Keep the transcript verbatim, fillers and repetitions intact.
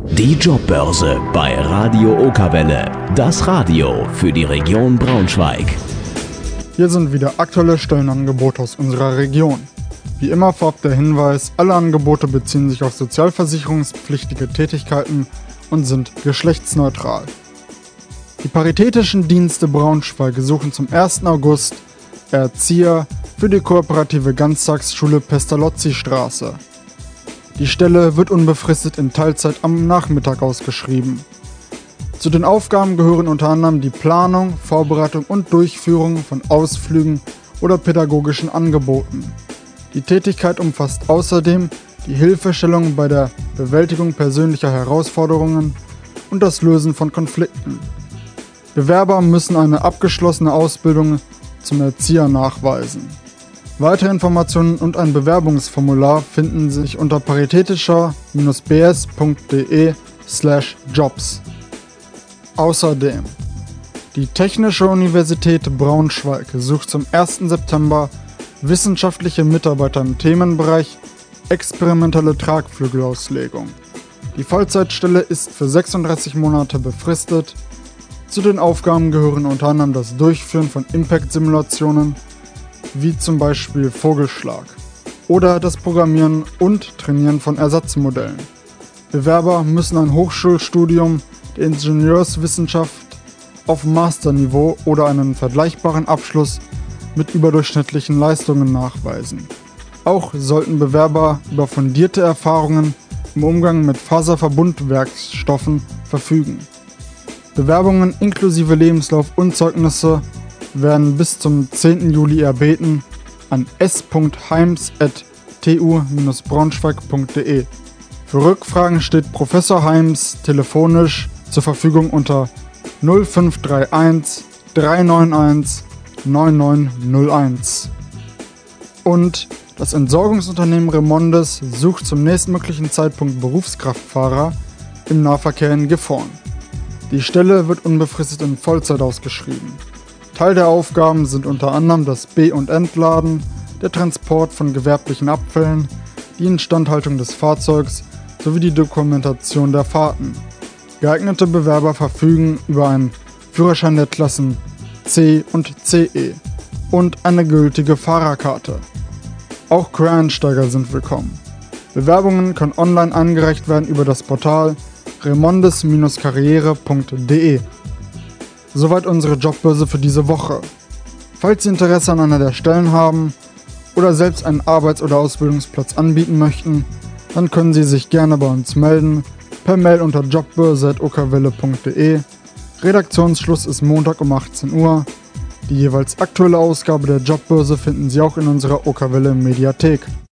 Die Jobbörse bei Radio Okerwelle. Das Radio für die Region Braunschweig. Hier sind wieder aktuelle Stellenangebote aus unserer Region. Wie immer vorab der Hinweis, alle Angebote beziehen sich auf sozialversicherungspflichtige Tätigkeiten und sind geschlechtsneutral. Die Paritätischen Dienste Braunschweig suchen zum ersten August Erzieher für die kooperative Ganztagsschule Pestalozzi-Straße. Die Stelle wird unbefristet in Teilzeit am Nachmittag ausgeschrieben. Zu den Aufgaben gehören unter anderem die Planung, Vorbereitung und Durchführung von Ausflügen oder pädagogischen Angeboten. Die Tätigkeit umfasst außerdem die Hilfestellung bei der Bewältigung persönlicher Herausforderungen und das Lösen von Konflikten. Bewerber müssen eine abgeschlossene Ausbildung zum Erzieher nachweisen. Weitere Informationen und ein Bewerbungsformular finden sich unter paritätischer-b s punkt de slash jobs. Außerdem, die Technische Universität Braunschweig sucht zum ersten September wissenschaftliche Mitarbeiter im Themenbereich experimentelle Tragflügelauslegung. Die Vollzeitstelle ist für sechsunddreißig Monate befristet. Zu den Aufgaben gehören unter anderem das Durchführen von Impact-Simulationen, wie zum Beispiel Vogelschlag, oder das Programmieren und Trainieren von Ersatzmodellen. Bewerber müssen ein Hochschulstudium der Ingenieurswissenschaft auf Masterniveau oder einen vergleichbaren Abschluss mit überdurchschnittlichen Leistungen nachweisen. Auch sollten Bewerber über fundierte Erfahrungen im Umgang mit Faserverbundwerkstoffen verfügen. Bewerbungen inklusive Lebenslauf und Zeugnisse werden bis zum zehnten Juli erbeten an s punkt heims at t u dash braunschweig punkt de. Für Rückfragen steht Professor Heims telefonisch zur Verfügung unter null fünf drei eins drei neun eins neun neun null eins. Und das Entsorgungsunternehmen Remondes sucht zum nächstmöglichen Zeitpunkt Berufskraftfahrer im Nahverkehr in Gifhorn. Die Stelle wird unbefristet in Vollzeit ausgeschrieben. Teil der Aufgaben sind unter anderem das Be- und Entladen, der Transport von gewerblichen Abfällen, die Instandhaltung des Fahrzeugs sowie die Dokumentation der Fahrten. Geeignete Bewerber verfügen über einen Führerschein der Klassen C und C E und eine gültige Fahrerkarte. Auch Quereinsteiger sind willkommen. Bewerbungen können online eingereicht werden über das Portal remondes Bindestrich karriere punkt de. Soweit unsere Jobbörse für diese Woche. Falls Sie Interesse an einer der Stellen haben oder selbst einen Arbeits- oder Ausbildungsplatz anbieten möchten, dann können Sie sich gerne bei uns melden, per Mail unter jobbörse at okerwelle punkt de. Redaktionsschluss ist Montag um achtzehn Uhr. Die jeweils aktuelle Ausgabe der Jobbörse finden Sie auch in unserer Okerwelle Mediathek.